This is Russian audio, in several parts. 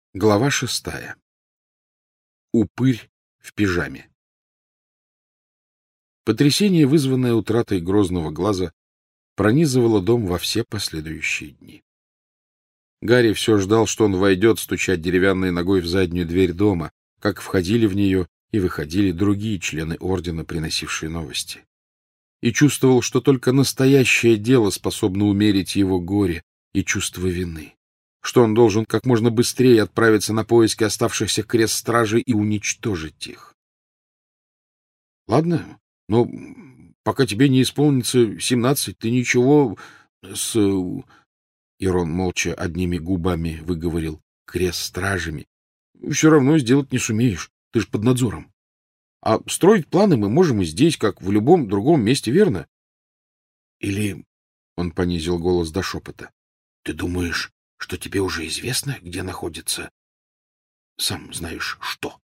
Глава 6. Упырь в пижаме. Потрясение, вызванное утратой грозного глаза, пронизывало дом во все последующие дни. Гарри все ждал, что он войдет, стучать деревянной ногой в заднюю дверь дома, как входили в нее и выходили другие члены ордена, приносившие новости. И чувствовал, что только настоящее дело способно умерить его горе и чувство вины, что он должен как можно быстрее отправиться на поиски оставшихся крест-стражей и уничтожить их. — Ладно, но пока тебе не исполнится 17, ты ничего с... И Рон молча одними губами выговорил «крест-стражами». Все равно сделать не сумеешь, ты же под надзором. А строить планы мы можем и здесь, как в любом другом месте, верно? Или, — он понизил голос до шепота, — ты думаешь, что тебе уже известно, где находится, сам знаешь, что?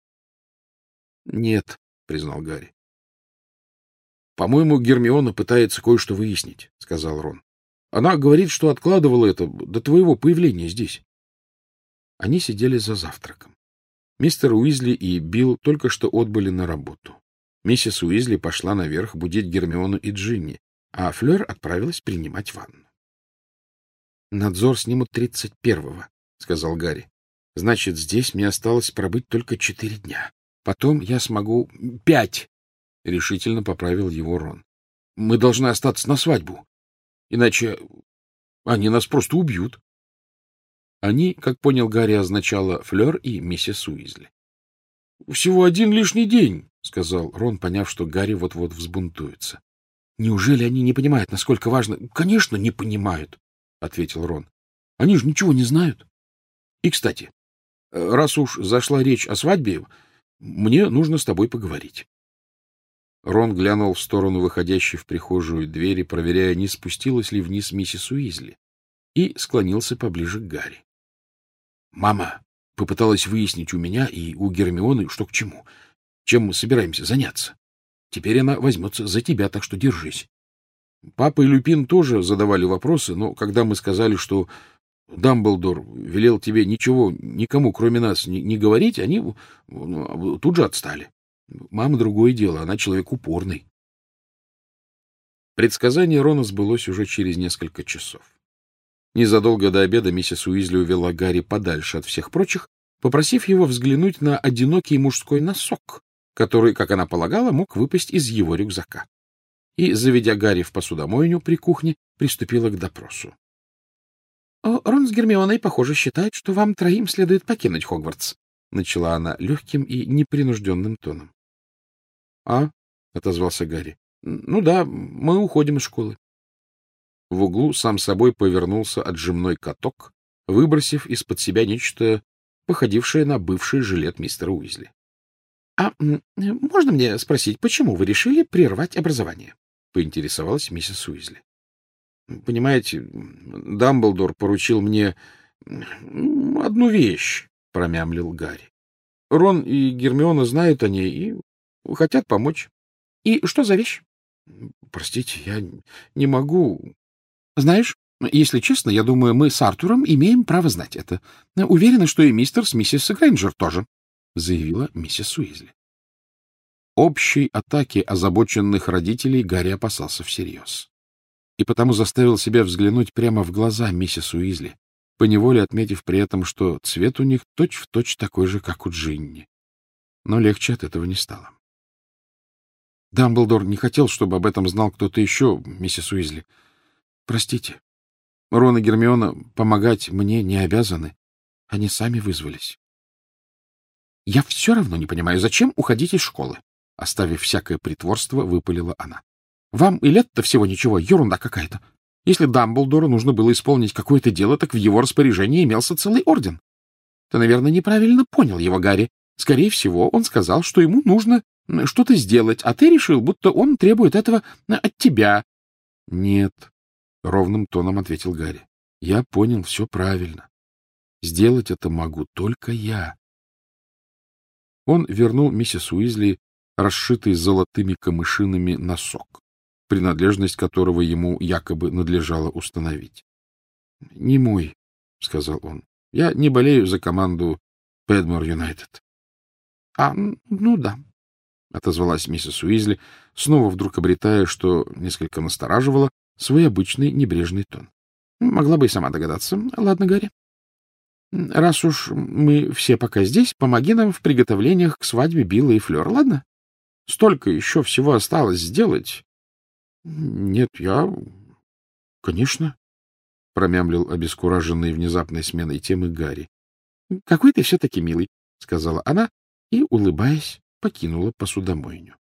— Нет, — признал Гарри. — По-моему, Гермиона пытается кое-что выяснить, — сказал Рон. Она говорит, что откладывала это до твоего появления здесь. Они сидели за завтраком. Мистер Уизли и Билл только что отбыли на работу. Миссис Уизли пошла наверх будить Гермиону и Джинни, а Флёр отправилась принимать ванну. — Надзор снимут 31-го, — сказал Гарри. — Значит, здесь мне осталось пробыть только 4 дня. Потом я смогу... 5! — решительно поправил его Рон. — Мы должны остаться на свадьбу. Иначе они нас просто убьют. Они, как понял Гарри, означало Флёр и миссис Уизли. — Всего 1 лишний день, — сказал Рон, поняв, что Гарри вот-вот взбунтуется. — Неужели они не понимают, насколько важно? — Конечно, не понимают, — ответил Рон. — Они же ничего не знают. И, кстати, раз уж зашла речь о свадьбе, мне нужно с тобой поговорить. Рон глянул в сторону выходящей в прихожую двери, проверяя, не спустилась ли вниз миссис Уизли, и склонился поближе к Гарри. — Мама попыталась выяснить у меня и у Гермионы, что к чему, чем мы собираемся заняться. Теперь она возьмется за тебя, так что держись. Папа и Люпин тоже задавали вопросы, но когда мы сказали, что Дамблдор велел тебе ничего никому, кроме нас, не говорить, они тут же отстали. Мама — другое дело, она человек упорный. Предсказание Рона сбылось уже через несколько часов. Незадолго до обеда миссис Уизли увела Гарри подальше от всех прочих, попросив его взглянуть на одинокий мужской носок, который, как она полагала, мог выпасть из его рюкзака. И, заведя Гарри в посудомойню при кухне, приступила к допросу. — Рон с Гермионой, похоже, считают, что вам троим следует покинуть Хогвартс, — начала она легким и непринужденным тоном. — А? — отозвался Гарри. — Ну да, мы уходим из школы. В углу сам собой повернулся отжимной каток, выбросив из-под себя нечто, походившее на бывший жилет мистера Уизли. — А можно мне спросить, почему вы решили прервать образование? — поинтересовалась миссис Уизли. — Понимаете, Дамблдор поручил мне одну вещь, — промямлил Гарри. — Рон и Гермиона знают о ней и хотят помочь. — И что за вещь? — Простите, я не могу... — Знаешь, если честно, я думаю, мы с Артуром имеем право знать это. Уверена, что и мистер с миссис Грейнджер тоже, — заявила миссис Уизли. Общей атаки озабоченных родителей Гарри опасался всерьез. И потому заставил себя взглянуть прямо в глаза миссис Уизли, поневоле отметив при этом, что цвет у них точь-в-точь такой же, как у Джинни. Но легче от этого не стало. Дамблдор не хотел, чтобы об этом знал кто-то еще, миссис Уизли. Простите. Рон и Гермиона помогать мне не обязаны. Они сами вызвались. Я все равно не понимаю, зачем уходить из школы? Оставив всякое притворство, выпалила она. Вам и лет-то всего ничего, ерунда какая-то. Если Дамблдору нужно было исполнить какое-то дело, так в его распоряжении имелся целый орден. Ты, наверное, неправильно понял его, Гарри. Скорее всего, он сказал, что ему нужно что-то сделать, а ты решил, будто он требует этого от тебя. — Нет, — ровным тоном ответил Гарри. — Я понял все правильно. Сделать это могу только я. Он вернул миссис Уизли расшитый золотыми камышинами носок, принадлежность которого ему якобы надлежало установить. — Не мой, — сказал он. Я не болею за команду Пэдмор Юнайтед. — Ну да, — отозвалась миссис Уизли, снова вдруг обретая, что несколько настораживало, свой обычный небрежный тон. — Могла бы и сама догадаться. Ладно, Гарри. Раз уж мы все пока здесь, помоги нам в приготовлениях к свадьбе Билла и Флёр, ладно? Столько еще всего осталось сделать. — Нет, конечно, — промямлил обескураженный внезапной сменой темы Гарри. — Какой ты все-таки милый, — сказала она и, улыбаясь, покинула посудомойню.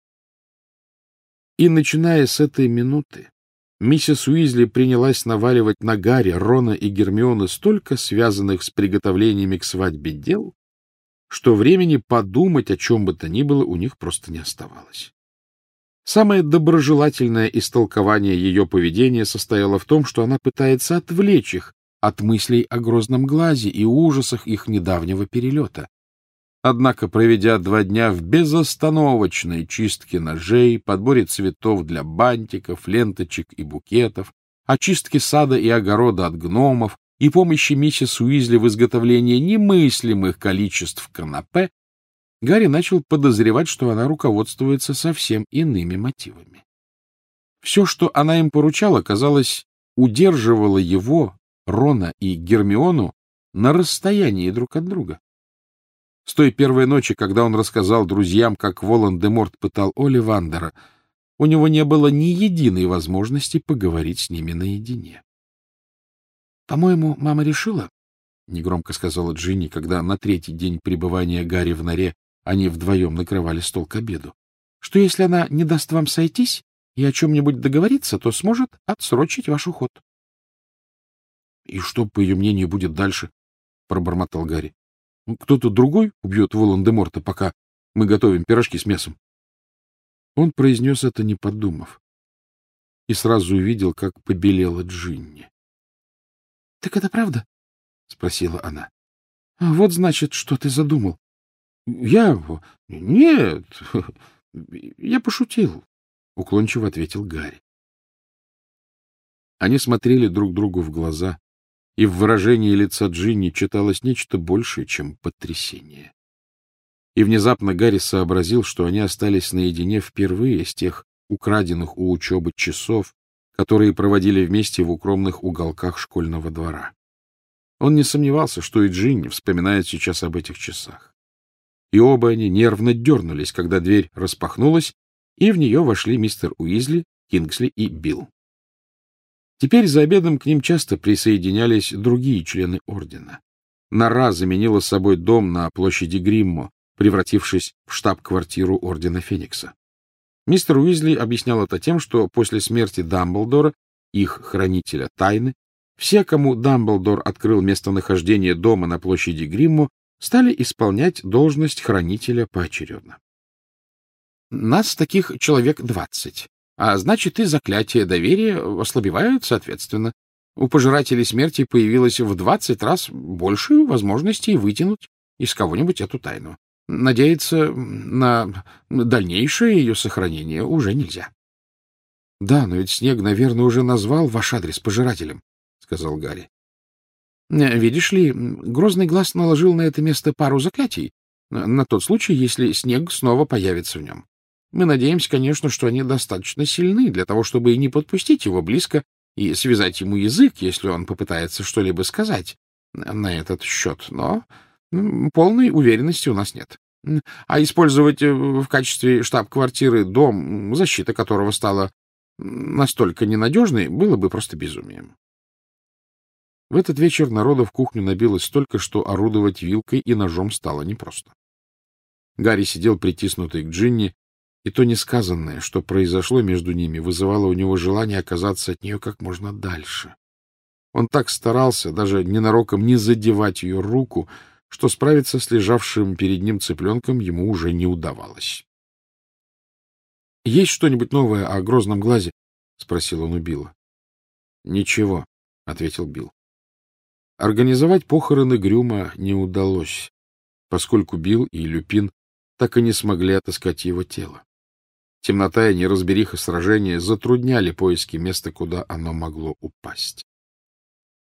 И, начиная с этой минуты, миссис Уизли принялась наваливать на Гарри, Рона и Гермиону столько связанных с приготовлениями к свадьбе дел, что времени подумать о чем бы то ни было у них просто не оставалось. Самое доброжелательное истолкование ее поведения состояло в том, что она пытается отвлечь их от мыслей о Грозном глазе и ужасах их недавнего перелета. Однако, проведя 2 дня в безостановочной чистке ножей, подборе цветов для бантиков, ленточек и букетов, очистке сада и огорода от гномов и помощи миссис Уизли в изготовлении немыслимых количеств канапе, Гарри начал подозревать, что она руководствуется совсем иными мотивами. Все, что она им поручала, казалось, удерживало его, Рона и Гермиону на расстоянии друг от друга. С той первой ночи, когда он рассказал друзьям, как Волан-де-Морт пытал Олливандера, у него не было ни единой возможности поговорить с ними наедине. — По-моему, мама решила, — негромко сказала Джинни, когда на 3-й день пребывания Гарри в норе они вдвоем накрывали стол к обеду, — что если она не даст вам сойтись и о чем-нибудь договориться, то сможет отсрочить ваш уход. — И что, по ее мнению, будет дальше? — пробормотал Гарри. — Кто-то другой убьет Волан-де-Морта, пока мы готовим пирожки с мясом. Он произнес это, не подумав, и сразу увидел, как побелела Джинни. — Так это правда? — спросила она. — Вот, значит, что ты задумал. — Нет, я пошутил, — уклончиво ответил Гарри. Они смотрели друг другу в глаза, и в выражении лица Джинни читалось нечто большее, чем потрясение. И внезапно Гарри сообразил, что они остались наедине впервые с тех украденных у учебы часов, которые проводили вместе в укромных уголках школьного двора. Он не сомневался, что и Джинни вспоминает сейчас об этих часах. И оба они нервно дернулись, когда дверь распахнулась, и в нее вошли мистер Уизли, Кингсли и Билл. Теперь за обедом к ним часто присоединялись другие члены ордена. Нора заменила собой дом на площади Гриммо, превратившись в штаб-квартиру ордена Феникса. Мистер Уизли объяснял это тем, что после смерти Дамблдора, их хранителя тайны, все, кому Дамблдор открыл местонахождение дома на площади Гриммо, стали исполнять должность хранителя поочередно. Нас таких человек 20, а значит, и заклятие доверия ослабевают соответственно. У пожирателей смерти появилось в 20 раз больше возможностей вытянуть из кого-нибудь эту тайну. Надеяться на дальнейшее ее сохранение уже нельзя. — Да, но ведь Снег, наверное, уже назвал ваш адрес пожирателем, — сказал Гарри. — Видишь ли, Грозный глаз наложил на это место пару заклятий, на тот случай, если Снег снова появится в нем. Мы надеемся, конечно, что они достаточно сильны для того, чтобы и не подпустить его близко и связать ему язык, если он попытается что-либо сказать на этот счет, но полной уверенности у нас нет. А использовать в качестве штаб-квартиры дом, защита которого стала настолько ненадежной, было бы просто безумием. В этот вечер народу в кухню набилось столько, что орудовать вилкой и ножом стало непросто. Гарри сидел притиснутый к Джинни, и то несказанное, что произошло между ними, вызывало у него желание оказаться от нее как можно дальше. Он так старался даже ненароком не задевать ее руку, что справиться с лежавшим перед ним цыпленком ему уже не удавалось. — Есть что-нибудь новое о Грозном глазе? — спросил он у Билла. — Ничего, — ответил Билл. Организовать похороны Грюма не удалось, поскольку Билл и Люпин так и не смогли отыскать его тело. Темнота и неразбериха сражения затрудняли поиски места, куда оно могло упасть.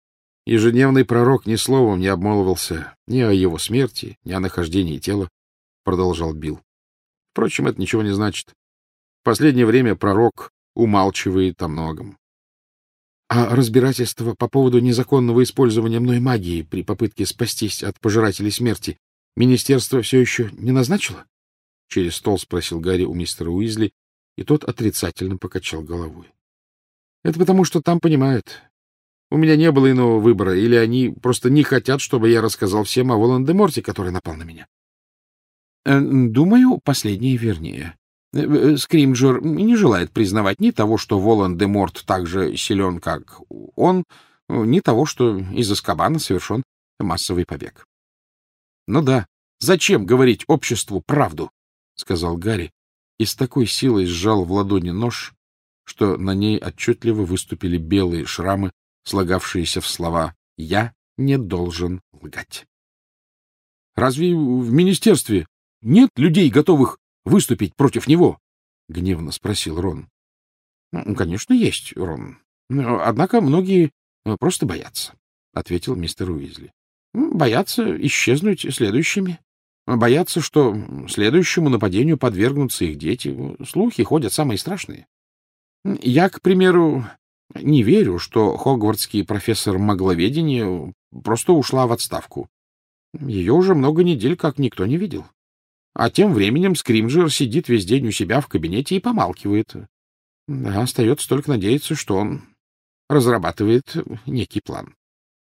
Ежедневный пророк ни словом не обмолвился ни о его смерти, ни о нахождении тела, — продолжал Билл. Впрочем, это ничего не значит. В последнее время пророк умалчивает о многом. — А разбирательство по поводу незаконного использования мной магии при попытке спастись от пожирателей смерти министерство все еще не назначило? — через стол спросил Гарри у мистера Уизли, и тот отрицательно покачал головой. — Это потому, что там понимают. У меня не было иного выбора, или они просто не хотят, чтобы я рассказал всем о Волан-де-Морте, который напал на меня. — Думаю, последнее вернее. Скримджер не желает признавать ни того, что Волан-де-Морт так же силен, как он, ни того, что из Азкабана совершен массовый побег. — Ну да, зачем говорить обществу правду? — сказал Гарри, и с такой силой сжал в ладони нож, что на ней отчетливо выступили белые шрамы, слагавшиеся в слова «Я не должен лгать». — Разве в министерстве нет людей, готовых выступить против него? — гневно спросил Рон. — Конечно, есть, Рон. Однако многие просто боятся, — ответил мистер Уизли. — Боятся исчезнуть следующими. Боятся, что следующему нападению подвергнутся их дети. Слухи ходят самые страшные. Я, к примеру, не верю, что хогвартский профессор магловедения просто ушла в отставку. Ее уже много недель как никто не видел. А тем временем Скримджер сидит весь день у себя в кабинете и помалкивает. Да, остается только надеяться, что он разрабатывает некий план.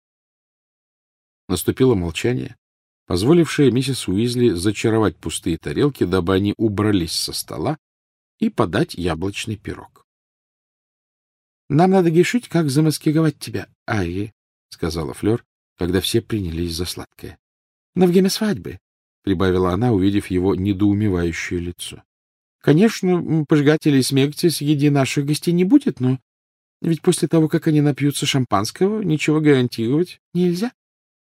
Наступило молчание, позволившее миссис Уизли зачаровать пустые тарелки, дабы они убрались со стола, и подать яблочный пирог. — Нам надо решить, как замаскировать тебя, Арри, — сказала Флёр, когда все принялись за сладкое. — На время свадьбы, — прибавила она, увидев его недоумевающее лицо. — Конечно, пожигателей смерти среди наших гостей не будет, но ведь после того, как они напьются шампанского, ничего гарантировать нельзя.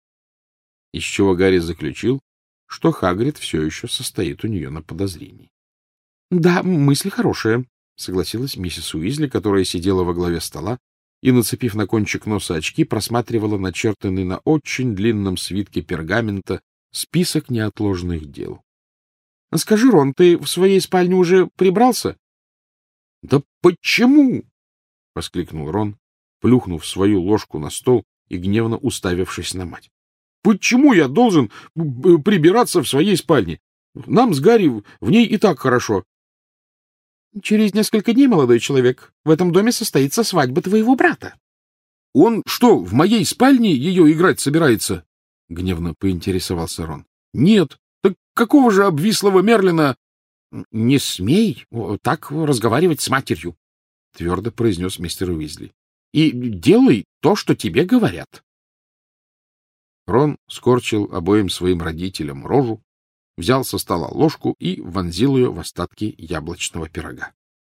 Из чего Гарри заключил, что Хагрид все еще состоит у нее на подозрении. — Да, мысль хорошая, — согласилась миссис Уизли, которая сидела во главе стола и, нацепив на кончик носа очки, просматривала начертанный на очень длинном свитке пергамента список неотложных дел. — Скажи, Рон, ты в своей спальне уже прибрался? — Да почему? — воскликнул Рон, плюхнув свою ложку на стол и гневно уставившись на мать. — Почему я должен прибираться в своей спальне? Нам с Гарри в ней и так хорошо. — Через несколько дней, молодой человек, в этом доме состоится свадьба твоего брата. — Он что, в моей спальне ее играть собирается? — гневно поинтересовался Рон. — Нет. Так какого же обвислого Мерлина? — Не смей так разговаривать с матерью, — твердо произнес мистер Уизли. — И делай то, что тебе говорят. Рон скорчил обоим своим родителям рожу, взял со стола ложку и вонзил ее в остатки яблочного пирога.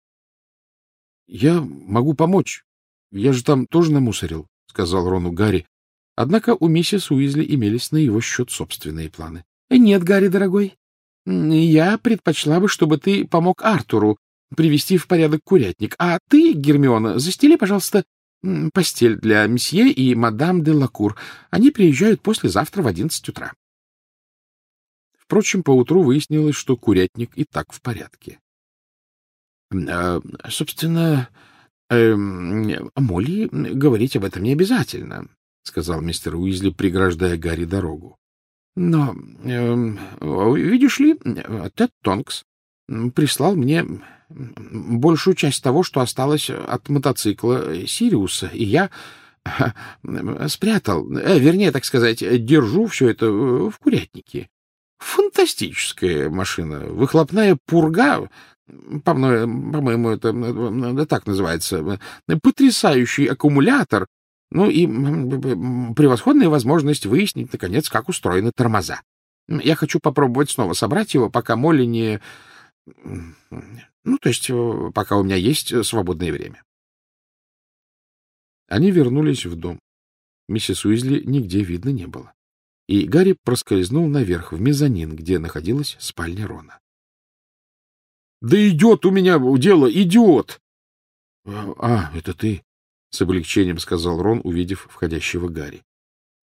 — Я могу помочь. Я же там тоже намусорил, — сказал Рону Гарри. Однако у миссис Уизли имелись на его счет собственные планы. — Нет, Гарри, дорогой, я предпочла бы, чтобы ты помог Артуру привести в порядок курятник, а ты, Гермиона, застели, пожалуйста, постель для месье и мадам де Лакур. Они приезжают послезавтра в 11 утра. Впрочем, поутру выяснилось, что курятник и так в порядке. — Собственно, Молли говорить об этом не обязательно, — сказал мистер Уизли, преграждая Гарри дорогу. — Но, видишь ли, Тед Тонкс прислал мне большую часть того, что осталось от мотоцикла Сириуса, и я спрятал, вернее, так сказать, держу все это в курятнике. Фантастическая машина, выхлопная пурга, по-моему, это так называется, потрясающий аккумулятор, ну и превосходная возможность выяснить, наконец, как устроены тормоза. Я хочу попробовать снова собрать его, пока Молли не... Ну, то есть, пока у меня есть свободное время. Они вернулись в дом. Миссис Уизли нигде видно не было. И Гарри проскользнул наверх, в мезонин, где находилась спальня Рона. — Да идет у меня дело, идет! — А, это ты, — с облегчением сказал Рон, увидев входящего Гарри.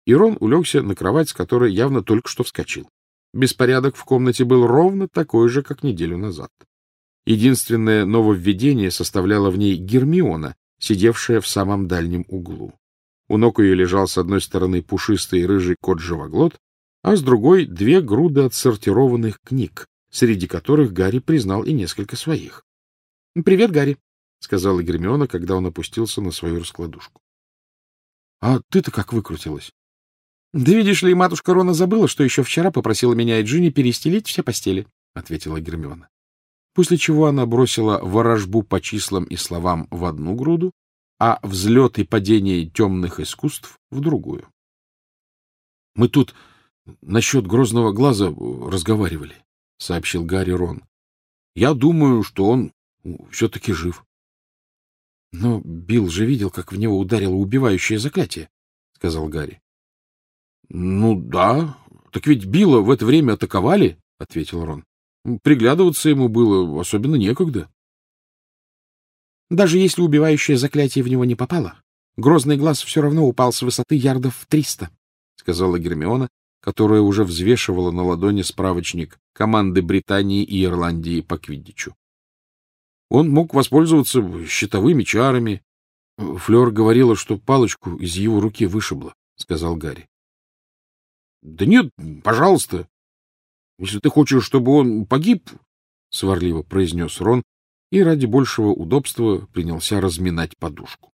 и Рон улегся на кровать, с которой явно только что вскочил. Беспорядок в комнате был ровно такой же, как неделю назад. Единственное нововведение составляла в ней Гермиона, сидевшая в самом дальнем углу. У ног ее лежал с одной стороны пушистый рыжий кот-живоглот, а с другой — две груды отсортированных книг, среди которых Гарри признал и несколько своих. — Привет, Гарри, — сказала Гермиона, когда он опустился на свою раскладушку. — А ты-то как выкрутилась? — Да видишь ли, матушка Рона забыла, что еще вчера попросила меня и Джинни перестелить все постели, — ответила Гермиона. После чего она бросила ворожбу по числам и словам в одну груду, а взлет и падение темных искусств в другую. — Мы тут насчет грозного глаза разговаривали, — сообщил Гарри Рон. — Я думаю, что он все-таки жив. — Но Билл же видел, как в него ударило убивающее заклятие, — сказал Гарри. — Ну да, так ведь Билла в это время атаковали, — ответил Рон. — Приглядываться ему было особенно некогда. — Даже если убивающее заклятие в него не попало, грозный глаз все равно упал с высоты ярдов в 300, — сказала Гермиона, которая уже взвешивала на ладони справочник команды Британии и Ирландии по квиддичу. Он мог воспользоваться щитовыми чарами. Флёр говорила, что палочку из его руки вышибло, — сказал Гарри. — Да нет, пожалуйста. Если ты хочешь, чтобы он погиб, — сварливо произнес Рон, и ради большего удобства принялся разминать подушку.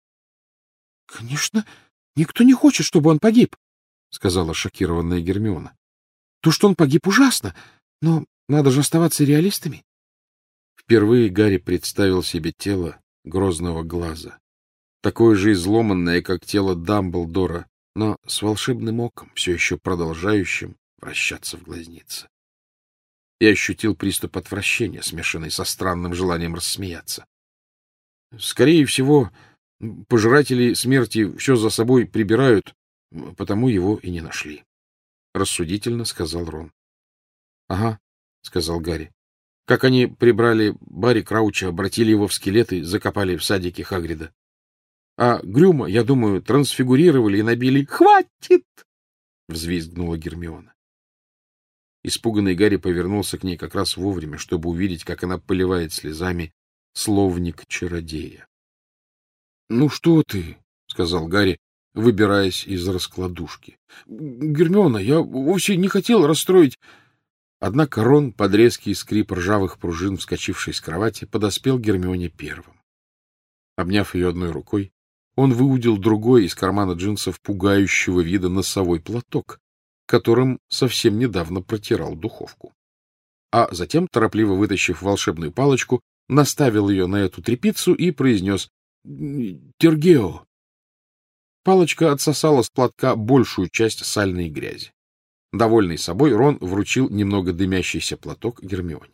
— Конечно, никто не хочет, чтобы он погиб, — сказала шокированная Гермиона. — То, что он погиб, ужасно, но надо же оставаться реалистами. Впервые Гарри представил себе тело грозного глаза, такое же изломанное, как тело Дамблдора, но с волшебным оком, все еще продолжающим вращаться в глазнице. И ощутил приступ отвращения, смешанный со странным желанием рассмеяться. Скорее всего, пожиратели смерти все за собой прибирают, потому его и не нашли. Рассудительно сказал Рон. — Ага, — сказал Гарри. — Как они прибрали Барри Крауча, обратили его в скелет и закопали в садике Хагрида. А Грюма, я думаю, трансфигурировали и набили... — Хватит! — взвизгнула Гермиона. Испуганный Гарри повернулся к ней как раз вовремя, чтобы увидеть, как она поливает слезами словник чародея. — Ну что ты, — сказал Гарри, выбираясь из раскладушки. — Гермиона, я вовсе не хотел расстроить... Однако Рон, под резкий скрип ржавых пружин, вскочивший с кровати, подоспел Гермионе первым. Обняв ее одной рукой, он выудил другой из кармана джинсов пугающего вида носовой платок, которым совсем недавно протирал духовку. А затем, торопливо вытащив волшебную палочку, наставил ее на эту тряпицу и произнес «Тергео». Палочка отсосала с платка большую часть сальной грязи. Довольный собой, Рон вручил немного дымящийся платок Гермионе.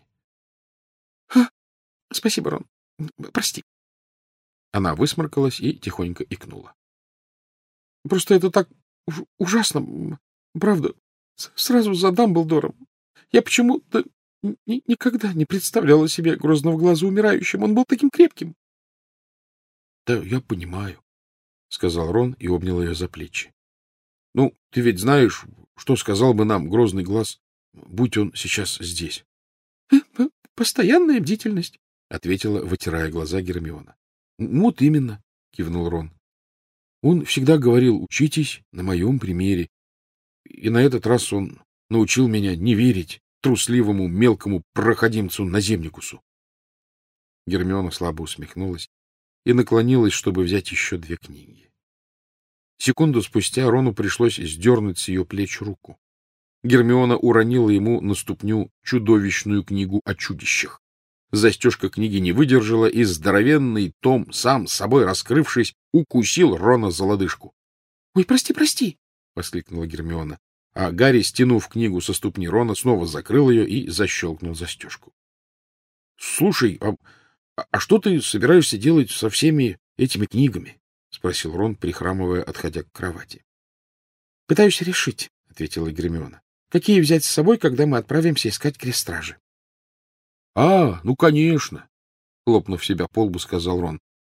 — Спасибо, Рон. Прости. Она высморкалась и тихонько икнула. — Просто это так ужасно, правда, сразу за Дамблдором. Я почему-то никогда не представляла себе грозного глаза умирающим. Он был таким крепким. — Да, я понимаю, — сказал Рон и обнял ее за плечи. — Ну, ты ведь знаешь, что сказал бы нам грозный глаз, будь он сейчас здесь? — Постоянная бдительность, — ответила, вытирая глаза Гермиона. — Вот именно, — кивнул Рон. Он всегда говорил: учитесь на моем примере. И на этот раз он научил меня не верить трусливому мелкому проходимцу-наземникусу. Гермиона слабо усмехнулась и наклонилась, чтобы взять еще 2 книги. Секунду спустя Рону пришлось сдернуть с ее плеч руку. Гермиона уронила ему на ступню чудовищную книгу о чудищах. Застежка книги не выдержала, и здоровенный том, сам собой раскрывшись, укусил Рона за лодыжку. — Ой, прости, прости! — воскликнула Гермиона. А Гарри, стянув книгу со ступни Рона, снова закрыл ее и защелкнул застежку. — Слушай, а что ты собираешься делать со всеми этими книгами? — спросил Рон, прихрамывая, отходя к кровати. — Пытаюсь решить, — ответила Гермиона. — Какие взять с собой, когда мы отправимся искать крестражи? — А, ну, конечно, — хлопнув себя по лбу, сказал Рон.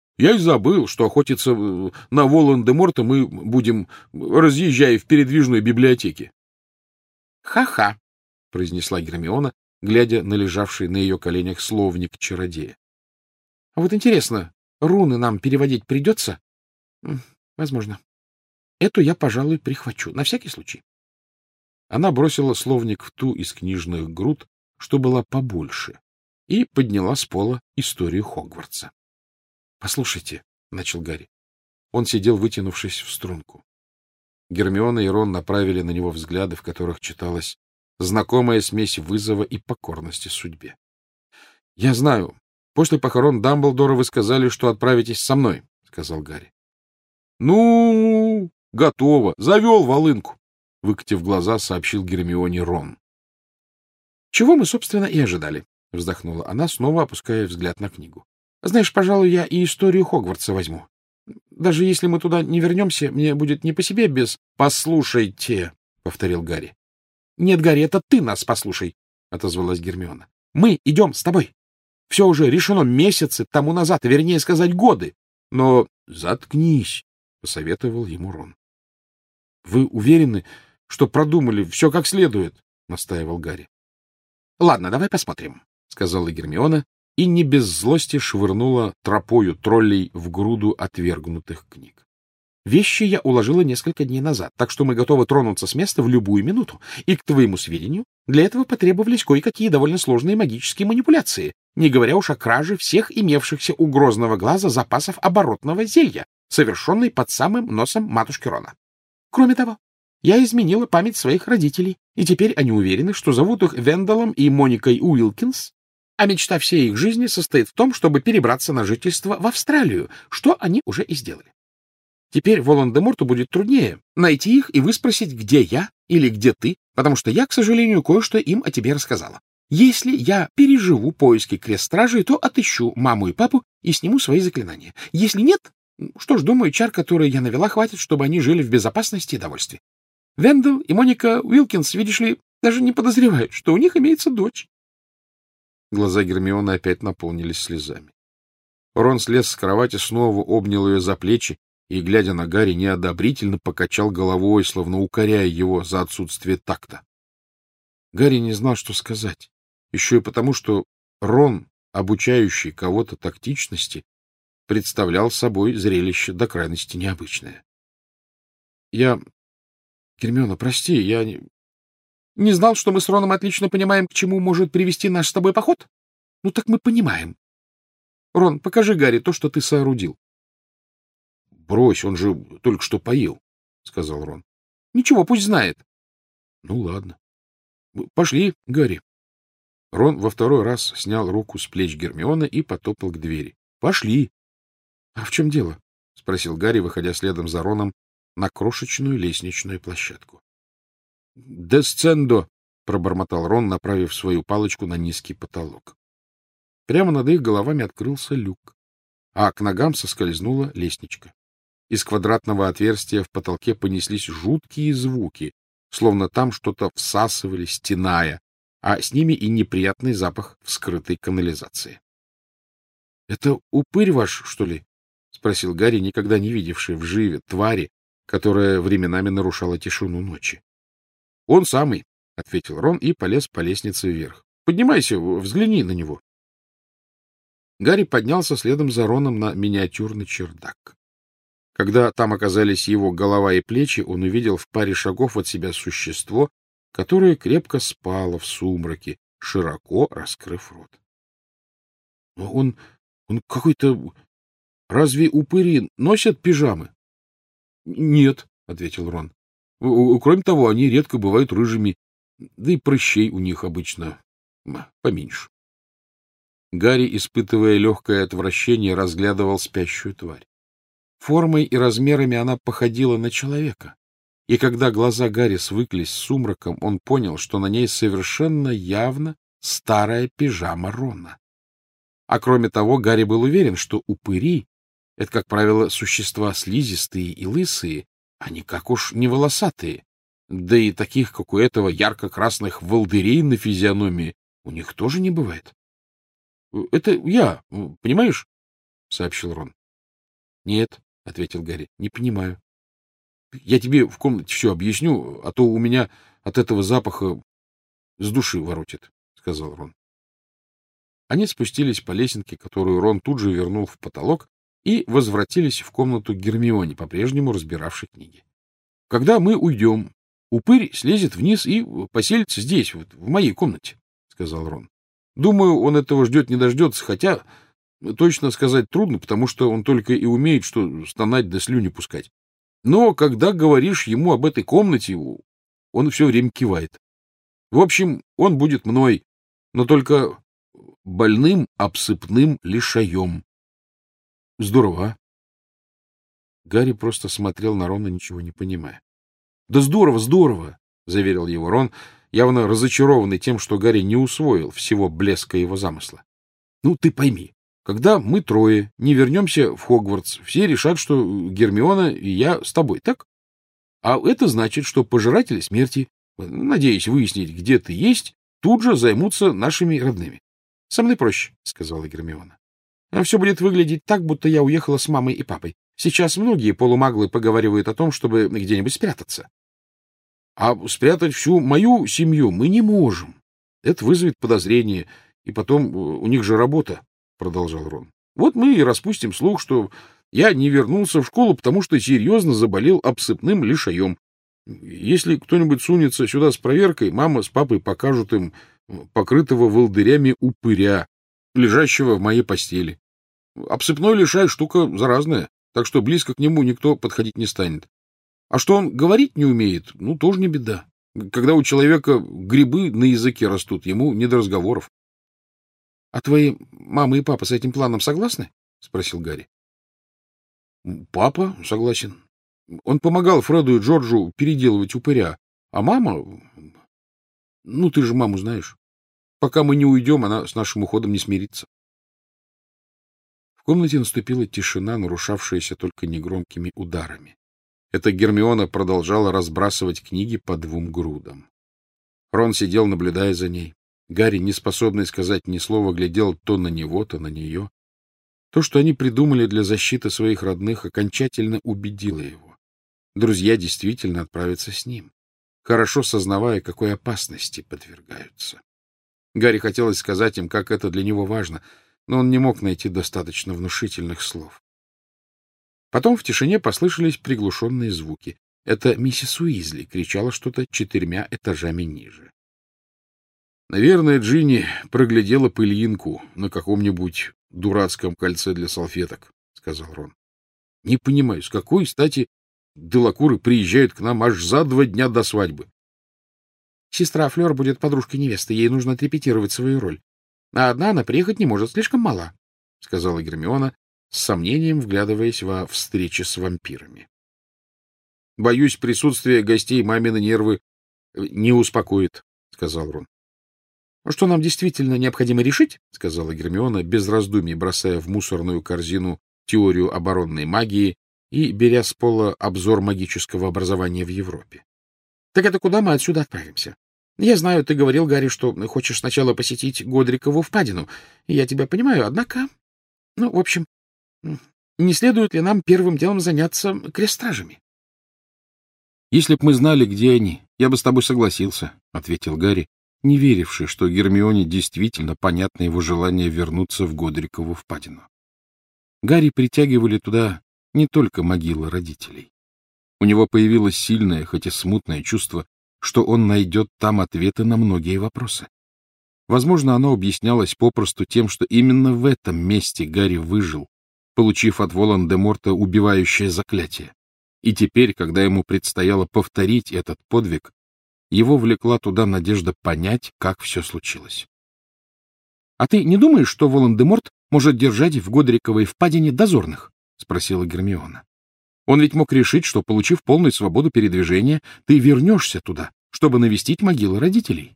Я и забыл, что охотиться на Волан-де-Морта мы будем, разъезжая в передвижной библиотеке. «Ха-ха», — произнесла Гермиона, глядя на лежавший на ее коленях словник чародея. — А вот интересно, руны нам переводить придется? — Возможно. Эту я, пожалуй, прихвачу, на всякий случай. Она бросила словник в ту из книжных груд, что была побольше, и подняла с пола историю Хогвартса. — Послушайте, — начал Гарри. Он сидел, вытянувшись в струнку. Гермиона и Рон направили на него взгляды, в которых читалась знакомая смесь вызова и покорности судьбе. — Я знаю. После похорон Дамблдора вы сказали, что отправитесь со мной, — сказал Гарри. — Ну, готово. Завел волынку, — выкатив глаза, сообщил Гермионе Рон. — Чего мы, собственно, и ожидали, — вздохнула она, снова опуская взгляд на книгу. — Знаешь, пожалуй, я и историю Хогвартса возьму. Даже если мы туда не вернемся, мне будет не по себе без... — Послушайте, — повторил Гарри. — Нет, Гарри, это ты нас послушай, — отозвалась Гермиона. — Мы идем с тобой. Все уже решено месяцы тому назад, вернее сказать, годы. Но заткнись, — посоветовал ему Рон. — Вы уверены, что продумали все как следует? — настаивал Гарри. — Ладно, давай посмотрим, — сказала Гермиона и не без злости швырнула тропою троллей в груду отвергнутых книг. Вещи я уложила несколько дней назад, так что мы готовы тронуться с места в любую минуту. И, к твоему сведению, для этого потребовались кое-какие довольно сложные магические манипуляции, не говоря уж о краже всех имевшихся у Грозного глаза запасов оборотного зелья, совершенной под самым носом матушки Рона. Кроме того, я изменила память своих родителей, и теперь они уверены, что зовут их Венделом и Моникой Уилкинс, а мечта всей их жизни состоит в том, чтобы перебраться на жительство в Австралию, что они уже и сделали. Теперь Волан-де-Морту будет труднее найти их и выспросить, где я или где ты, потому что я, к сожалению, кое-что им о тебе рассказала. Если я переживу поиски крест-стражей, то отыщу маму и папу и сниму свои заклинания. Если нет, что ж, думаю, чар, которые я навела, хватит, чтобы они жили в безопасности и довольстве. Вендел и Моника Уилкинс, видишь ли, даже не подозревают, что у них имеется дочь. Глаза Гермионы опять наполнились слезами. Рон слез с кровати, снова обнял ее за плечи и, глядя на Гарри, неодобрительно покачал головой, словно укоряя его за отсутствие такта. Гарри не знал, что сказать, еще и потому, что Рон, обучающий кого-то тактичности, представлял собой зрелище до крайности необычное. — Гермиона, прости, я не знал, что мы с Роном отлично понимаем, к чему может привести наш с тобой поход? Ну так мы понимаем. Рон, покажи Гарри то, что ты соорудил. — Брось, он же только что поел, — сказал Рон. — Ничего, пусть знает. — Ну, ладно. — Пошли, Гарри. Рон во второй раз снял руку с плеч Гермионы и потопал к двери. — Пошли. — А в чем дело? — спросил Гарри, выходя следом за Роном на крошечную лестничную площадку. — Десцендо! — пробормотал Рон, направив свою палочку на низкий потолок. Прямо над их головами открылся люк, а к ногам соскользнула лестничка. Из квадратного отверстия в потолке понеслись жуткие звуки, словно там что-то всасывали, стеная, а с ними и неприятный запах вскрытой канализации. — Это упырь ваш, что ли? — спросил Гарри, никогда не видевший вживе твари, которая временами нарушала тишину ночи. — Он самый, — ответил Рон и полез по лестнице вверх. — Поднимайся, взгляни на него. Гарри поднялся следом за Роном на миниатюрный чердак. Когда там оказались его голова и плечи, он увидел в паре шагов от себя существо, которое крепко спало в сумраке, широко раскрыв рот. — Он какой-то... Разве упыри носят пижамы? — Нет, — ответил Рон. — Кроме того, они редко бывают рыжими, да и прыщей у них обычно поменьше. Гарри, испытывая легкое отвращение, разглядывал спящую тварь. Формой и размерами она походила на человека, и когда глаза Гарри свыклись с сумраком, он понял, что на ней совершенно явно старая пижама Рона. А кроме того, Гарри был уверен, что упыри — это, как правило, существа слизистые и лысые, а никак уж не волосатые, да и таких, как у этого, ярко-красных волдырей на физиономии у них тоже не бывает. — Это я, понимаешь? — сообщил Рон. — Нет, — ответил Гарри, — не понимаю. — Я тебе в комнате все объясню, а то у меня от этого запаха с души воротит, — сказал Рон. Они спустились по лесенке, которую Рон тут же вернул в потолок, и возвратились в комнату Гермионе, по-прежнему разбиравшей книги. — Когда мы уйдем, упырь слезет вниз и поселится здесь, вот, в моей комнате, — сказал Рон. — Думаю, он этого ждет не дождется, хотя точно сказать трудно, потому что он только и умеет, что стонать да слюни пускать. Но когда говоришь ему об этой комнате, он все время кивает. В общем, он будет мной, но только больным обсыпным лишаем. Здорово. Гарри просто смотрел на Рона, ничего не понимая. — Да здорово, здорово, — заверил его Рон, явно разочарованный тем, что Гарри не усвоил всего блеска его замысла. — Ну, ты пойми, когда мы трое не вернемся в Хогвартс, все решат, что Гермиона и я с тобой, так? А это значит, что пожиратели смерти, надеясь выяснить, где ты есть, тут же займутся нашими родными. — Со мной проще, — сказала Гермиона. — Все будет выглядеть так, будто я уехала с мамой и папой. Сейчас многие полумаглы поговаривают о том, чтобы где-нибудь спрятаться. А спрятать всю мою семью мы не можем. Это вызовет подозрение, и потом у них же работа, — продолжал Рон. Вот мы и распустим слух, что я не вернулся в школу, потому что серьезно заболел обсыпным лишаем. Если кто-нибудь сунется сюда с проверкой, мама с папой покажут им покрытого волдырями упыря, лежащего в моей постели. Обсыпной лишай — штука заразная, так что близко к нему никто подходить не станет. А что он говорить не умеет, ну, тоже не беда. Когда у человека грибы на языке растут, ему не до разговоров. — А твои мама и папа с этим планом согласны? — спросил Гарри. — Папа согласен. Он помогал Фреду и Джорджу переделывать упыря. А мама... Ну, ты же маму знаешь. Пока мы не уйдем, она с нашим уходом не смирится. В комнате наступила тишина, нарушавшаяся только негромкими ударами. Эта Гермиона продолжала разбрасывать книги по двум грудам. Рон сидел, наблюдая за ней. Гарри, неспособный сказать ни слова, глядел то на него, то на нее. То, что они придумали для защиты своих родных, окончательно убедило его. Друзья действительно отправятся с ним, хорошо сознавая, какой опасности подвергаются. Гарри хотелось сказать им, как это для него важно, но он не мог найти достаточно внушительных слов. Потом в тишине послышались приглушенные звуки. Это миссис Уизли кричала что-то 4 этажами ниже. — Наверное, Джинни проглядела пылинку на каком-нибудь дурацком кольце для салфеток, — сказал Рон. — Не понимаю, с какой стати Делакуры приезжают к нам аж за 2 дня до свадьбы. — Сестра Флёр будет подружкой невесты, ей нужно отрепетировать свою роль. А одна она приехать не может, слишком мала, — сказала Гермиона, с сомнением вглядываясь во встречи с вампирами. — Боюсь, присутствие гостей мамины нервы не успокоит, — сказал Рон. — Что нам действительно необходимо решить, — сказала Гермиона, без раздумий бросая в мусорную корзину теорию оборонной магии и беря с пола обзор магического образования в Европе. — Так это куда мы отсюда отправимся? Я знаю, ты говорил, Гарри, что хочешь сначала посетить Годрикову впадину. Я тебя понимаю, однако... Ну, в общем, не следует ли нам первым делом заняться крестражами? — Если б мы знали, где они, я бы с тобой согласился, — ответил Гарри, не веривший, что Гермионе действительно понятно его желание вернуться в Годрикову впадину. Гарри притягивали туда не только могилы родителей. У него появилось сильное, хоть и смутное чувство, что он найдет там ответы на многие вопросы. Возможно, оно объяснялось попросту тем, что именно в этом месте Гарри выжил, получив от Волан-де-Морта убивающее заклятие. И теперь, когда ему предстояло повторить этот подвиг, его влекла туда надежда понять, как все случилось. — А ты не думаешь, что Волан-де-Морт может держать в Годриковой впадине дозорных? — спросила Гермиона. — Он ведь мог решить, что, получив полную свободу передвижения, ты вернешься туда, чтобы навестить могилы родителей.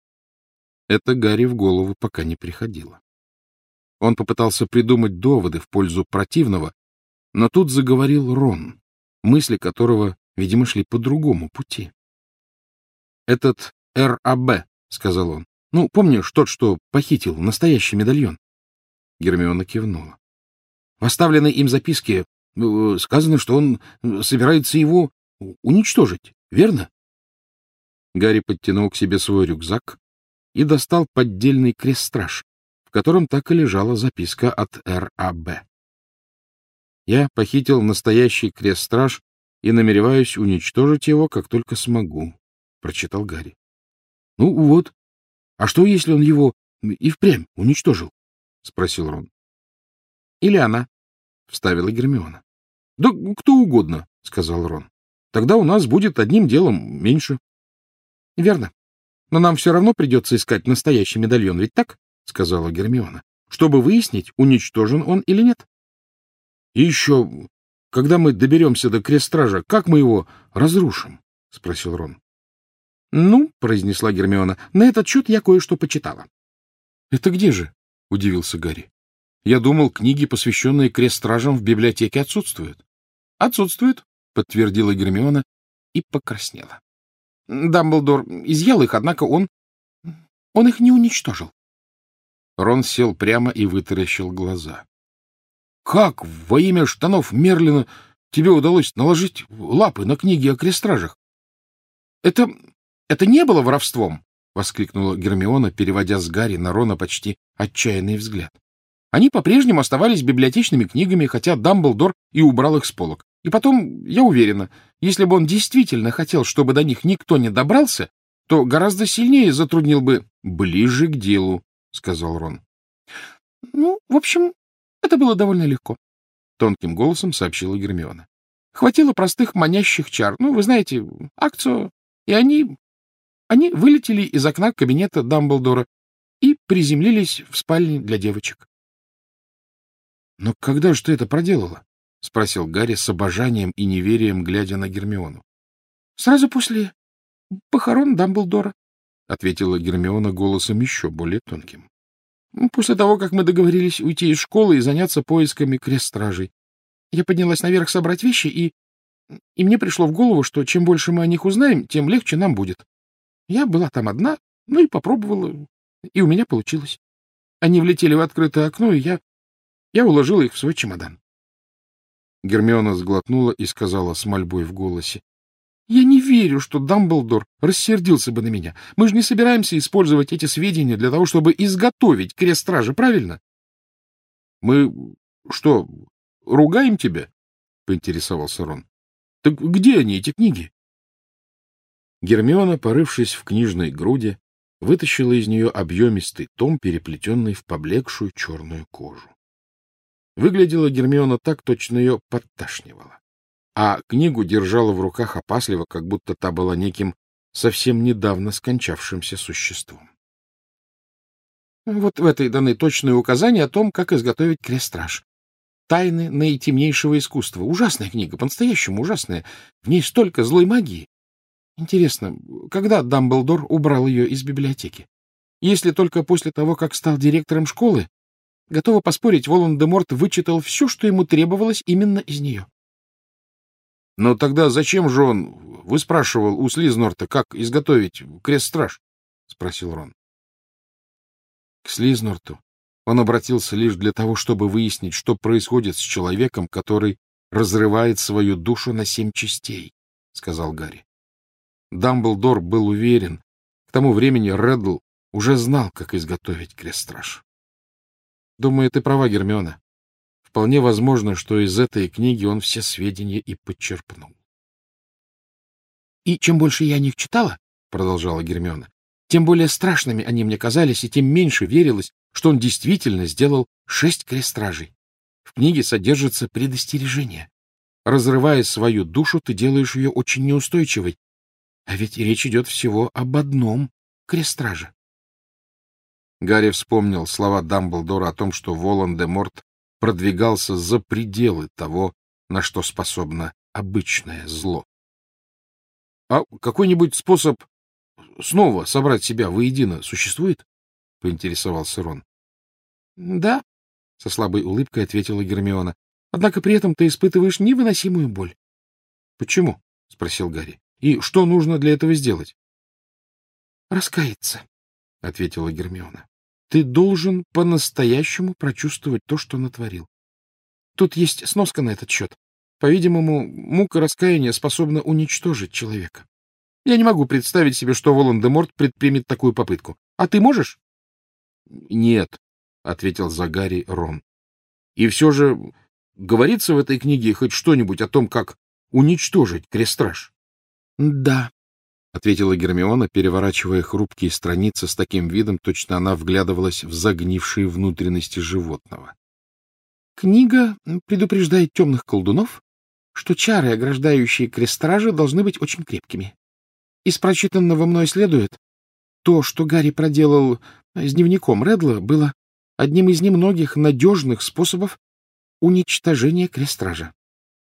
Это Гарри в голову пока не приходило. Он попытался придумать доводы в пользу противного, но тут заговорил Рон, мысли которого, видимо, шли по другому пути. — Этот Р.А.Б., — сказал он. — Ну, помнишь, тот, что похитил настоящий медальон? Гермиона кивнула. В оставленной им записке сказано, что он собирается его уничтожить, верно? Гарри подтянул к себе свой рюкзак и достал поддельный крест-страж, в котором так и лежала записка от Р.А.Б. «Я похитил настоящий крест-страж и намереваюсь уничтожить его, как только смогу», — прочитал Гарри. — Ну вот. А что, если он его и впрямь уничтожил? — спросил Рон. — Или она, — вставила Гермиона. — Да кто угодно, — сказал Рон. — Тогда у нас будет одним делом меньше. — Верно. Но нам все равно придется искать настоящий медальон, ведь так? — сказала Гермиона. — Чтобы выяснить, уничтожен он или нет. — И еще, когда мы доберемся до крест-стража, как мы его разрушим? — спросил Рон. — Ну, — произнесла Гермиона, — на этот счет я кое-что почитала. — Это где же? — удивился Гарри. — Я думал, книги, посвященные крест-стражам, в библиотеке отсутствуют. — Отсутствуют, — подтвердила Гермиона и покраснела. Дамблдор изъял их, однако он их не уничтожил. Рон сел прямо и вытаращил глаза. — Как во имя штанов Мерлина тебе удалось наложить лапы на книги о крест-стражах? — Это не было воровством, — воскликнула Гермиона, переводя с Гарри на Рона почти отчаянный взгляд. Они по-прежнему оставались библиотечными книгами, хотя Дамблдор и убрал их с полок. И потом, я уверена, если бы он действительно хотел, чтобы до них никто не добрался, то гораздо сильнее затруднил бы... — Ближе к делу, — сказал Рон. — Ну, в общем, это было довольно легко, — тонким голосом сообщила Гермиона. Хватило простых манящих чар. Ну, вы знаете, акцио, и они вылетели из окна кабинета Дамблдора и приземлились в спальне для девочек. — Но когда же ты это проделала? — спросил Гарри с обожанием и неверием, глядя на Гермиону. — Сразу после похорон Дамблдора, — ответила Гермиона голосом еще более тонким. — После того, как мы договорились уйти из школы и заняться поисками крест-стражей. Я поднялась наверх собрать вещи, и мне пришло в голову, что чем больше мы о них узнаем, тем легче нам будет. Я была там одна, ну и попробовала, и у меня получилось. Они влетели в открытое окно, и я уложила их в свой чемодан. Гермиона сглотнула и сказала с мольбой в голосе: — Я не верю, что Дамблдор рассердился бы на меня. Мы же не собираемся использовать эти сведения для того, чтобы изготовить крест-стражи, правильно? — Мы что, ругаем тебя? — поинтересовался Рон. — Так где они, эти книги? Гермиона, порывшись в книжной груди, вытащила из нее объемистый том, переплетенный в поблекшую черную кожу. Выглядела Гермиона так, точно ее подташнивала, а книгу держала в руках опасливо, как будто та была неким совсем недавно скончавшимся существом. Вот в этой даны точные указания о том, как изготовить крест-страж. Тайны наитемнейшего искусства. Ужасная книга, по-настоящему ужасная. В ней столько злой магии. Интересно, когда Дамблдор убрал ее из библиотеки? Если только после того, как стал директором школы, готова поспорить, Волан-де-Морт вычитал все, что ему требовалось именно из нее. — Но тогда зачем же он выспрашивал у Слизнорта, как изготовить крест-страж? — спросил Рон. К Слизнорту он обратился лишь для того, чтобы выяснить, что происходит с человеком, который разрывает свою душу на 7 частей, — сказал Гарри. Дамблдор был уверен, к тому времени Реддл уже знал, как изготовить крест-страж. Думаю, ты права, Гермиона. Вполне возможно, что из этой книги он все сведения и подчерпнул. — И чем больше я о них читала, — продолжала Гермиона, — тем более страшными они мне казались, и тем меньше верилось, что он действительно сделал 6 крест-стражей. В книге содержится предостережение. Разрывая свою душу, ты делаешь ее очень неустойчивой. А ведь речь идет всего об одном крест-страже. Гарри вспомнил слова Дамблдора о том, что Волан-де-Морт продвигался за пределы того, на что способно обычное зло. — А какой-нибудь способ снова собрать себя воедино существует? — поинтересовался Рон. — Да, — со слабой улыбкой ответила Гермиона. — Однако при этом ты испытываешь невыносимую боль. — Почему? — спросил Гарри. — И что нужно для этого сделать? — Раскаяться, — ответила Гермиона. — Ты должен по-настоящему прочувствовать то, что натворил. Тут есть сноска на этот счет. По-видимому, мука раскаяния способна уничтожить человека. Я не могу представить себе, что Волан-де-Морт предпримет такую попытку. А ты можешь? — Нет, — ответил за Гарри Рон. — И все же говорится в этой книге хоть что-нибудь о том, как уничтожить Крестраж? — Да, — ответила Гермиона, переворачивая хрупкие страницы с таким видом, точно она вглядывалась в загнившие внутренности животного. Книга предупреждает темных колдунов, что чары, ограждающие Крестража, должны быть очень крепкими. Из прочитанного мной следует, то, что Гарри проделал с дневником Редла, было одним из немногих надежных способов уничтожения Крестража.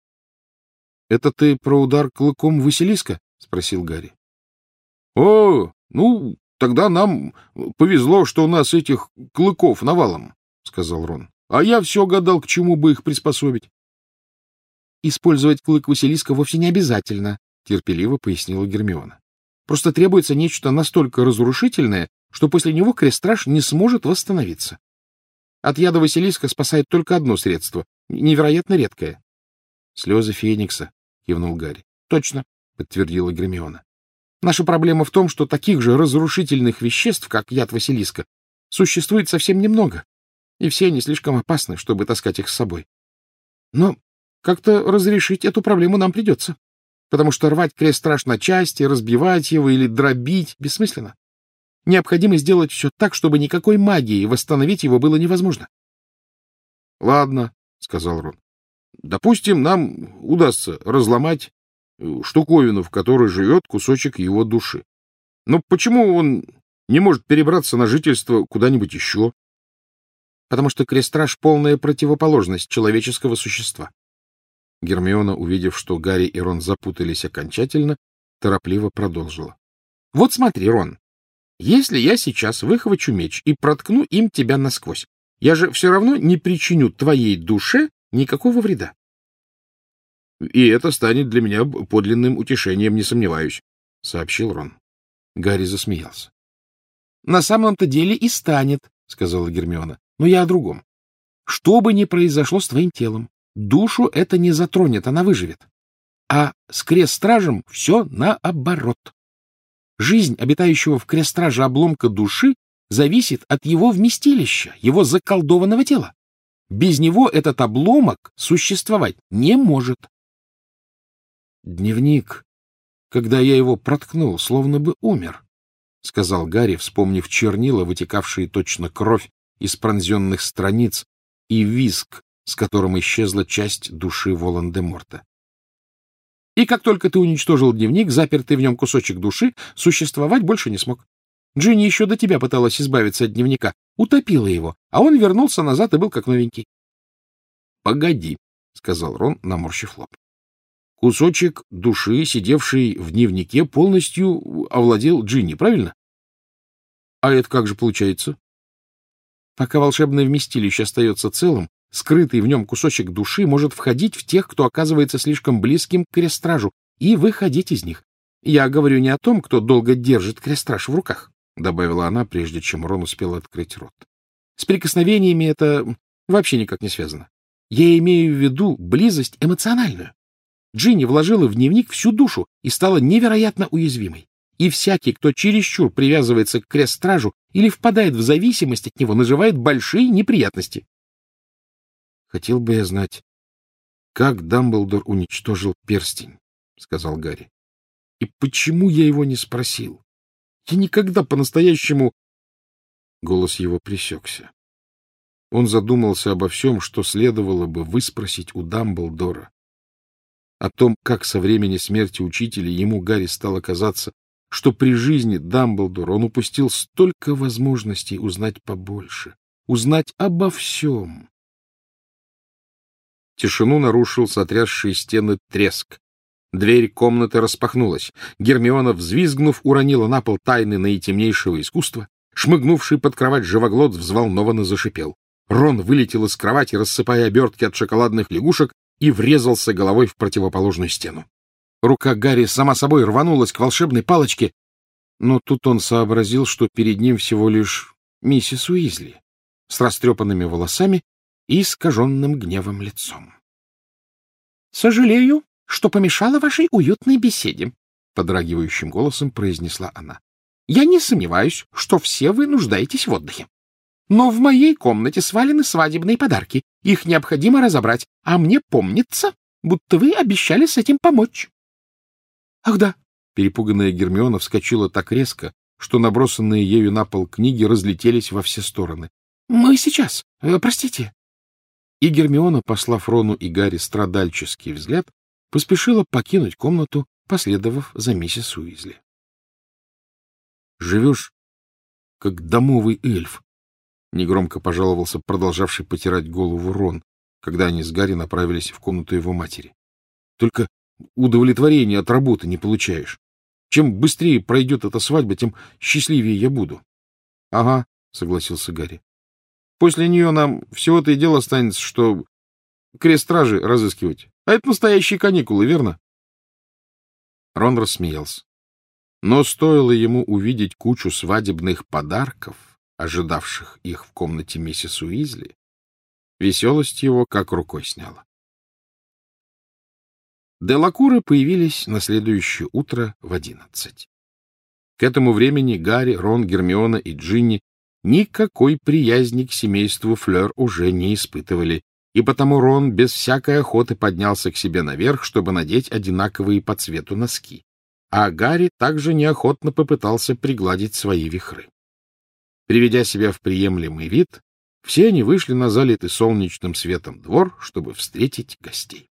— Это ты про удар клыком Василиска? — спросил Гарри. — О, ну, тогда нам повезло, что у нас этих клыков навалом, — сказал Рон. — А я все гадал, к чему бы их приспособить. — Использовать клык Василиска вовсе не обязательно, — терпеливо пояснила Гермиона. — Просто требуется нечто настолько разрушительное, что после него Крестраж не сможет восстановиться. От яда Василиска спасает только одно средство, невероятно редкое. — Слезы Феникса, — кивнул Гарри. — Точно, — подтвердила Гермиона. — Наша проблема в том, что таких же разрушительных веществ, как яд Василиска, существует совсем немного, и все они слишком опасны, чтобы таскать их с собой. Но как-то разрешить эту проблему нам придется, потому что рвать Крестраж на части, разбивать его или дробить бессмысленно. Необходимо сделать все так, чтобы никакой магией восстановить его было невозможно. — Ладно, — сказал Рон. — Допустим, нам удастся разломать штуковину, в которой живет кусочек его души. Но почему он не может перебраться на жительство куда-нибудь еще? — Потому что Крестраж — полная противоположность человеческого существа. Гермиона, увидев, что Гарри и Рон запутались окончательно, торопливо продолжила. — Вот смотри, Рон, если я сейчас выхвачу меч и проткну им тебя насквозь, я же все равно не причиню твоей душе никакого вреда. — И это станет для меня подлинным утешением, не сомневаюсь, — сообщил Рон. Гарри засмеялся. — На самом-то деле и станет, — сказала Гермиона, — но я о другом. Что бы ни произошло с твоим телом, душу это не затронет, она выживет. А с Крестражем все наоборот. Жизнь обитающего в Крестраже обломка души зависит от его вместилища, его заколдованного тела. Без него этот обломок существовать не может. Дневник, когда я его проткнул, словно бы умер, — сказал Гарри, вспомнив чернила, вытекавшие точно кровь из пронзенных страниц, и визг, с которым исчезла часть души Волан-де-Морта. И как только ты уничтожил дневник, запертый в нем кусочек души существовать больше не смог. Джинни еще до тебя пыталась избавиться от дневника, утопила его, а он вернулся назад и был как новенький. — Погоди, — сказал Рон, наморщив лоб. Кусочек души, сидевший в дневнике, полностью овладел Джинни, правильно? — А это как же получается? Пока волшебное вместилище остается целым, скрытый в нем кусочек души может входить в тех, кто оказывается слишком близким к Крестражу, и выходить из них. Я говорю не о том, кто долго держит Крестраж в руках, — добавила она, прежде чем Рон успел открыть рот. С прикосновениями это вообще никак не связано. Я имею в виду близость эмоциональную. Джинни вложила в дневник всю душу и стала невероятно уязвимой. И всякий, кто чересчур привязывается к Крестражу или впадает в зависимость от него, наживает большие неприятности. Хотел бы я знать, как Дамблдор уничтожил перстень, — сказал Гарри. И почему я его не спросил? Я никогда по-настоящему... Голос его пресекся. Он задумался обо всем, что следовало бы выспросить у Дамблдора. О том, как со времени смерти учителя ему, Гарри, стало казаться, что при жизни Дамблдора он упустил столько возможностей узнать побольше, узнать обо всем. Тишину нарушил сотрясший стены треск. Дверь комнаты распахнулась. Гермиона, взвизгнув, уронила на пол тайны наитемнейшего искусства. Шмыгнувший под кровать живоглот взволнованно зашипел. Рон вылетел из кровати, рассыпая обертки от шоколадных лягушек, и врезался головой в противоположную стену. Рука Гарри сама собой рванулась к волшебной палочке, но тут он сообразил, что перед ним всего лишь миссис Уизли с растрепанными волосами и искаженным гневом лицом. — Сожалею, что помешала вашей уютной беседе, — подрагивающим голосом произнесла она. — Я не сомневаюсь, что все вы нуждаетесь в отдыхе. Но в моей комнате свалены свадебные подарки. Их необходимо разобрать, а мне помнится, будто вы обещали с этим помочь. — Ах да! — перепуганная Гермиона вскочила так резко, что набросанные ею на пол книги разлетелись во все стороны. — Мы сейчас. Простите. И Гермиона, послав Рону и Гарри страдальческий взгляд, поспешила покинуть комнату, последовав за миссис Уизли. — Живешь, как домовый эльф, — негромко пожаловался продолжавший потирать голову Рон, когда они с Гарри направились в комнату его матери. — Только удовлетворения от работы не получаешь. Чем быстрее пройдет эта свадьба, тем счастливее я буду. — Ага, — согласился Гарри. — После нее нам всего-то и дело останется, что крест стражи разыскивать. А это настоящие каникулы, верно? Рон рассмеялся. Но стоило ему увидеть кучу свадебных подарков, ожидавших их в комнате миссис Уизли, веселость его как рукой сняла. Делакуры появились на следующее утро в 11. К этому времени Гарри, Рон, Гермиона и Джинни никакой приязни к семейству Флёр уже не испытывали, и потому Рон без всякой охоты поднялся к себе наверх, чтобы надеть одинаковые по цвету носки, а Гарри также неохотно попытался пригладить свои вихры. Приведя себя в приемлемый вид, все они вышли на залитый солнечным светом двор, чтобы встретить гостей.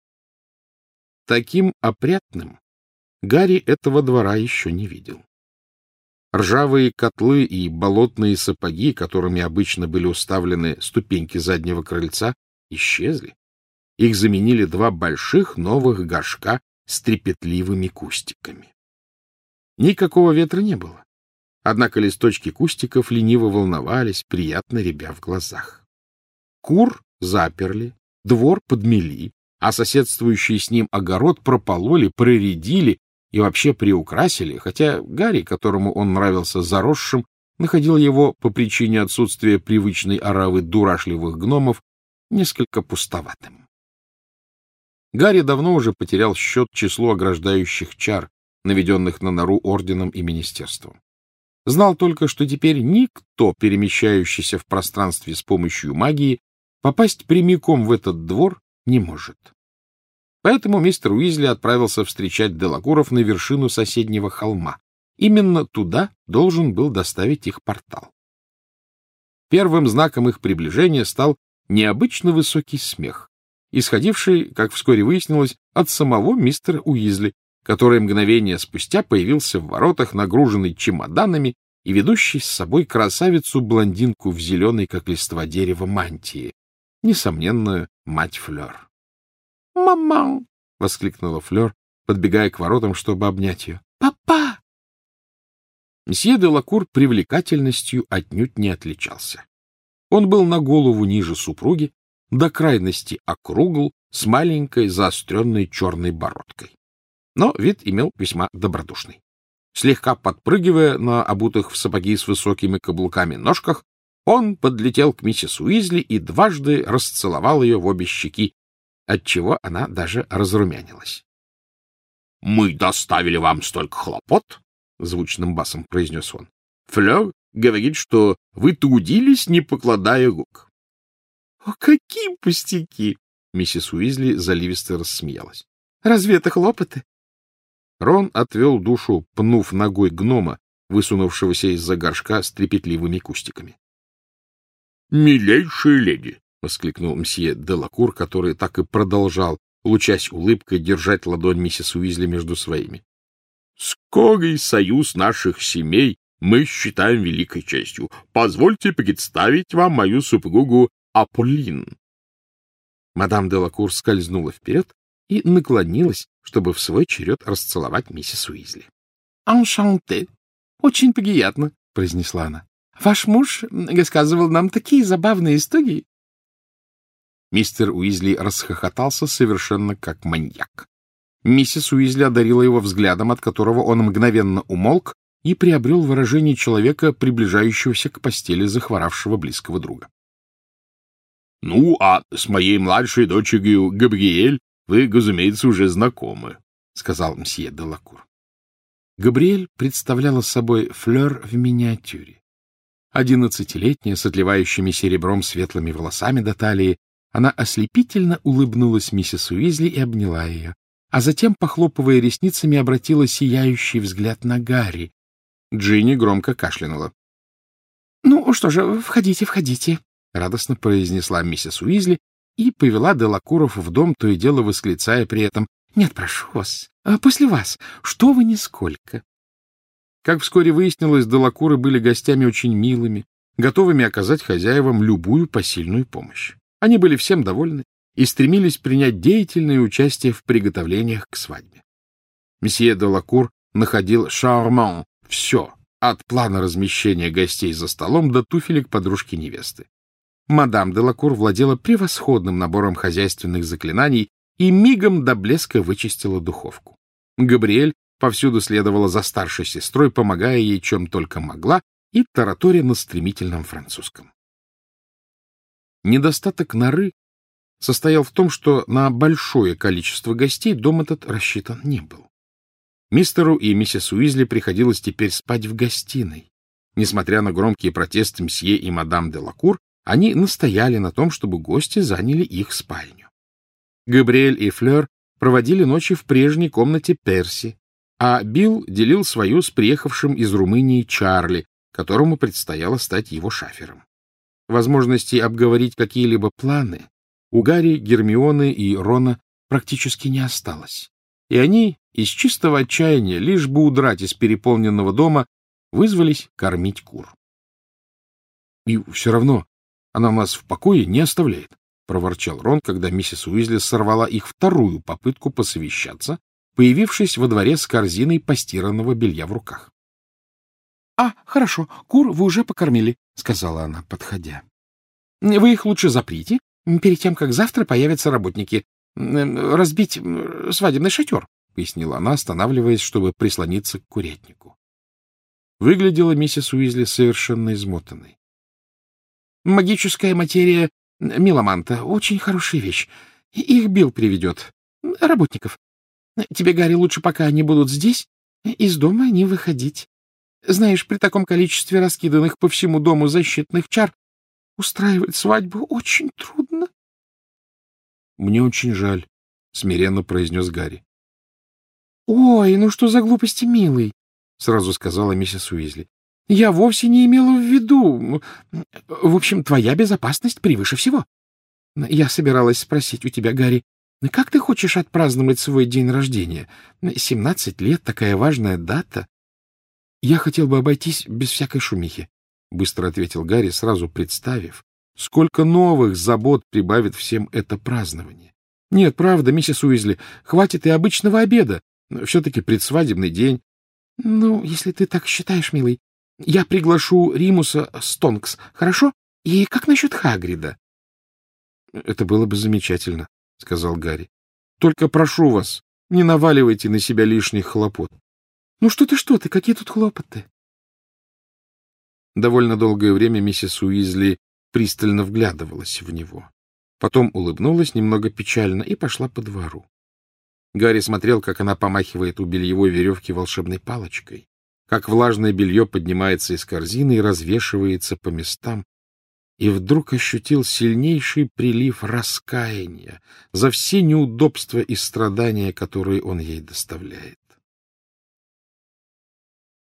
Таким опрятным Гарри этого двора еще не видел. Ржавые котлы и болотные сапоги, которыми обычно были уставлены ступеньки заднего крыльца, исчезли. Их заменили два больших новых горшка с трепетливыми кустиками. Никакого ветра не было. Однако листочки кустиков лениво волновались, приятно рябя в глазах. Кур заперли, двор подмели, а соседствующий с ним огород пропололи, проредили и вообще приукрасили, хотя Гарри, которому он нравился заросшим, находил его по причине отсутствия привычной оравы дурашливых гномов несколько пустоватым. Гарри давно уже потерял счет числу ограждающих чар, наведенных на нору орденом и министерством. Знал только, что теперь никто, перемещающийся в пространстве с помощью магии, попасть прямиком в этот двор не может. Поэтому мистер Уизли отправился встречать Делакуров на вершину соседнего холма. Именно туда должен был доставить их портал. Первым знаком их приближения стал необычно высокий смех, исходивший, как вскоре выяснилось, от самого мистера Уизли, который мгновение спустя появился в воротах, нагруженный чемоданами и ведущий с собой красавицу-блондинку в зеленой, как листва дерева, мантии, несомненную мать Флёр. «Мама!» — воскликнула Флёр, подбегая к воротам, чтобы обнять ее. «Папа!» Мсье де Лакур привлекательностью отнюдь не отличался. Он был на голову ниже супруги, до крайности округл, с маленькой заостренной черной бородкой. Но вид имел весьма добродушный. Слегка подпрыгивая на обутых в сапоги с высокими каблуками ножках, он подлетел к миссис Уизли и дважды расцеловал ее в обе щеки, отчего она даже разрумянилась. — Мы доставили вам столько хлопот, — звучным басом произнес он. — Флёр говорит, что вы трудились, не покладая рук. — О, какие пустяки! — миссис Уизли заливисто рассмеялась. — Разве это хлопоты? Рон отвел душу, пнув ногой гнома, высунувшегося из-за горшка с трепетливыми кустиками. — Милейшая леди! — воскликнул мсье де Лакур, который так и продолжал, лучась улыбкой, держать ладонь миссис Уизли между своими. — Скорый союз наших семей мы считаем великой честью. Позвольте представить вам мою супругу Аполлин. Мадам де Лакур скользнула вперед и наклонилась, чтобы в свой черед расцеловать миссис Уизли. — Аншанте. Очень приятно, — произнесла она. — Ваш муж рассказывал нам такие забавные истории. Мистер Уизли расхохотался совершенно как маньяк. Миссис Уизли одарила его взглядом, от которого он мгновенно умолк и приобрел выражение человека, приближающегося к постели захворавшего близкого друга. — Ну, а с моей младшей дочерью Габриэль вы, разумеется, уже знакомы, — сказал мсье де Лакур. Габриэль представляла собой Флёр в миниатюре. 11-летняя, с отливающими серебром светлыми волосами до талии, она ослепительно улыбнулась миссис Уизли и обняла ее, а затем, похлопывая ресницами, обратила сияющий взгляд на Гарри. Джинни громко кашлянула. — Ну что же, входите, входите, — радостно произнесла миссис Уизли и повела де Лакуров в дом, то и дело восклицая при этом: — Нет, прошу вас, после вас, что вы нисколько. Как вскоре выяснилось, де Лакуры были гостями очень милыми, готовыми оказать хозяевам любую посильную помощь. Они были всем довольны и стремились принять деятельное участие в приготовлениях к свадьбе. Месье де Лакур находил шарман все, от плана размещения гостей за столом до туфелек подружки невесты. Мадам де Лакур владела превосходным набором хозяйственных заклинаний и мигом до блеска вычистила духовку. Габриэль повсюду следовала за старшей сестрой, помогая ей чем только могла, и тараторя на стремительном французском. Недостаток норы состоял в том, что на большое количество гостей дом этот рассчитан не был. Мистеру и миссис Уизли приходилось теперь спать в гостиной. Несмотря на громкие протесты мсье и мадам де Лакур, они настояли на том, чтобы гости заняли их спальню. Габриэль и Флёр проводили ночи в прежней комнате Перси, а Билл делил свою с приехавшим из Румынии Чарли, которому предстояло стать его шафером. Возможности обговорить какие-либо планы у Гарри, Гермионы и Рона практически не осталось, и они из чистого отчаяния, лишь бы удрать из переполненного дома, вызвались кормить кур. — И все равно она нас в покое не оставляет, — проворчал Рон, когда миссис Уизли сорвала их вторую попытку посовещаться, появившись во дворе с корзиной постиранного белья в руках. — А, хорошо, кур вы уже покормили, — сказала она, подходя. — Вы их лучше заприте, перед тем, как завтра появятся работники. Разбить свадебный шатер, — пояснила она, останавливаясь, чтобы прислониться к курятнику. Выглядела миссис Уизли совершенно измотанной. — Магическая материя меломанта — очень хорошая вещь. Их Билл приведет. Работников. Тебе, Гарри, лучше, пока они будут здесь, из дома не выходить. Знаешь, при таком количестве раскиданных по всему дому защитных чар устраивать свадьбу очень трудно. — Мне очень жаль, — смиренно произнес Гарри. — Ой, ну что за глупости, милый, — сразу сказала миссис Уизли. — Я вовсе не имела в виду. В общем, твоя безопасность превыше всего. Я собиралась спросить у тебя, Гарри, как ты хочешь отпраздновать свой день рождения? 17 лет, такая важная дата. — Я хотел бы обойтись без всякой шумихи, — быстро ответил Гарри, сразу представив, сколько новых забот прибавит всем это празднование. — Нет, правда, миссис Уизли, хватит и обычного обеда. Все-таки предсвадебный день. — Ну, если ты так считаешь, милый, я приглашу Римуса Стонкс, хорошо? И как насчет Хагрида? — Это было бы замечательно, — сказал Гарри. — Только прошу вас, не наваливайте на себя лишних хлопот. — Ну что ты, какие тут хлопоты? Довольно долгое время миссис Уизли пристально вглядывалась в него. Потом улыбнулась немного печально и пошла по двору. Гарри смотрел, как она помахивает у бельевой веревки волшебной палочкой, как влажное белье поднимается из корзины и развешивается по местам, и вдруг ощутил сильнейший прилив раскаяния за все неудобства и страдания, которые он ей доставляет.